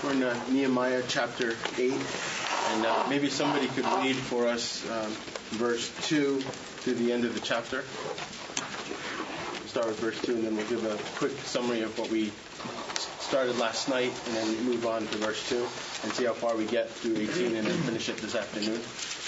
We're in Nehemiah chapter 8, and maybe somebody could read for us verse 2 to the end of the chapter. We'll start with verse 2, and then we'll give a quick summary of what we started last night, and then move on to verse 2, and see how far we get through 18, and then finish it this afternoon.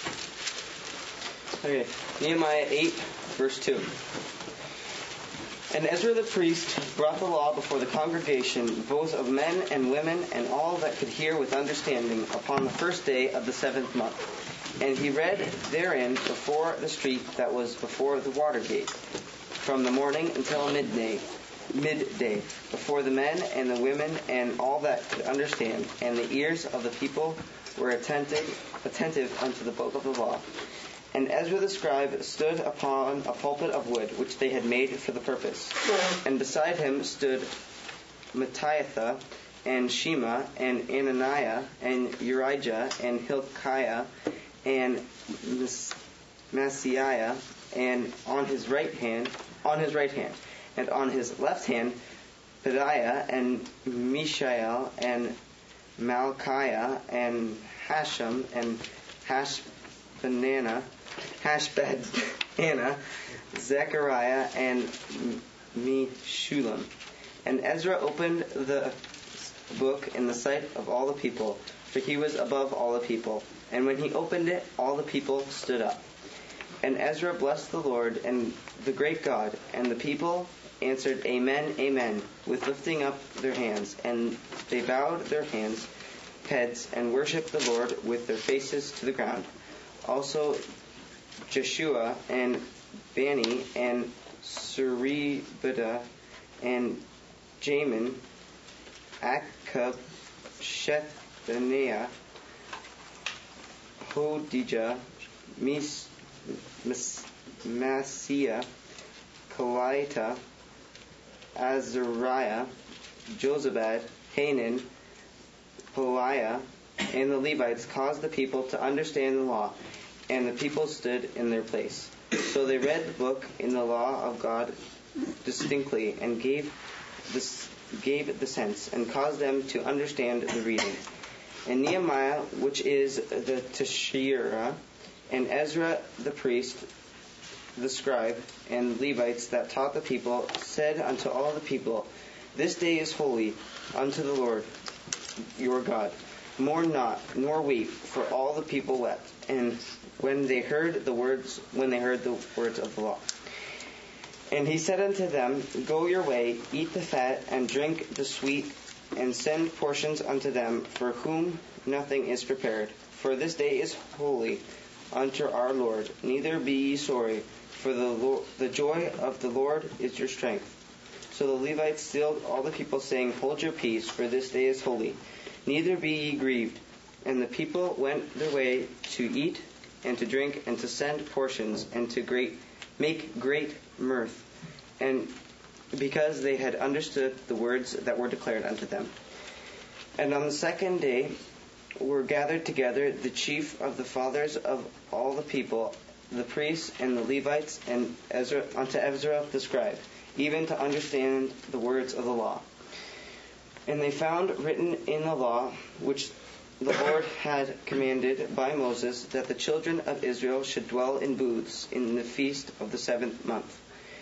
Okay, Nehemiah 8, verse 2. And Ezra the priest brought the law before the congregation, both of men and women, and all that could hear with understanding, upon the first day of the 7th month. And he read therein before the street that was before the water gate, from the morning until midday, before the men and the women and all that could understand. And the ears of the people were attentive unto the book of the law. And Ezra the scribe stood upon a pulpit of wood, which they had made for the purpose. And beside him stood Mattithiah, and Shema, and Ananiah, and Urijah, and Hilkiah, and Maaseiah, and on his right hand, and on his left hand, Pedaiah, and Mishael, and Malchiah, and Hashem, and Hashbaddanah, Zechariah, and Meshullam. And Ezra opened the book in the sight of all the people, for he was above all the people. And when he opened it, all the people stood up. And Ezra blessed the Lord and the great God, and the people answered, Amen, Amen, with lifting up their hands. And they bowed their heads, and worshipped the Lord with their faces to the ground. Also Jeshua, and Bani, and Suribadah, and Jamin, Akkub, Shethaniah, Hodijah, Maaseiah, Kelita, Azariah, Jozabad, Hanan, Pelaiah, and the Levites caused the people to understand the law, and the people stood in their place. So they read the book in the law of God distinctly, and gave the sense, and caused them to understand the reading. And Nehemiah, which is the Teshirah, and Ezra the priest, the scribe, and Levites that taught the people, said unto all the people, This day is holy unto the Lord your God. Mourn not, nor weep, for all the people wept. And when they heard the words of the law. And he said unto them, Go your way, eat the fat, and drink the sweet, and send portions unto them, for whom nothing is prepared. For this day is holy unto our Lord. Neither be ye sorry, for the joy of the Lord is your strength. So the Levites stilled all the people, saying, Hold your peace, for this day is holy. Neither be ye grieved. And the people went their way to eat and to drink and to send portions and to make great mirth, and because they had understood the words that were declared unto them. And on the second day were gathered together the chief of the fathers of all the people, the priests and the Levites, and unto Ezra the scribe, even to understand the words of the law. And they found written in the law, which the Lord had commanded by Moses, that the children of Israel should dwell in booths in the feast of the 7th month,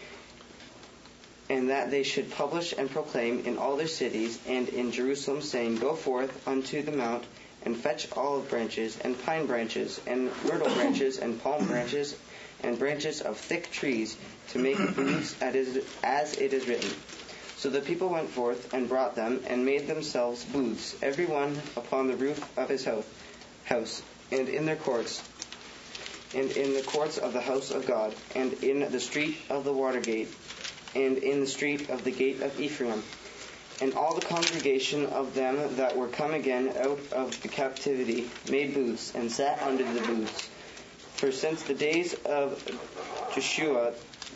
and that they should publish and proclaim in all their cities and in Jerusalem, saying, Go forth unto the mount, and fetch olive branches, and pine branches, and myrtle branches, and palm branches, and branches of thick trees, to make booths as it is written. So the people went forth and brought them, and made themselves booths, every one upon the roof of his house, and in their courts, and in the courts of the house of God, and in the street of the water gate, and in the street of the gate of Ephraim. And all the congregation of them that were come again out of the captivity made booths, and sat under the booths. For since the days of Joshua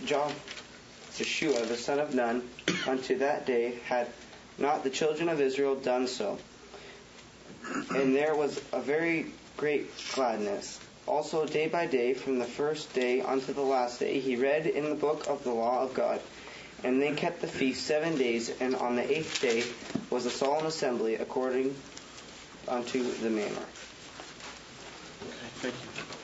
the son of Nun, unto that day had not the children of Israel done so. And there was a very great gladness. Also day by day, from the first day unto the last day, he read in the book of the law of God. And they kept the feast 7 days, and on the 8th day was a solemn assembly according unto the manor. Okay, thank you.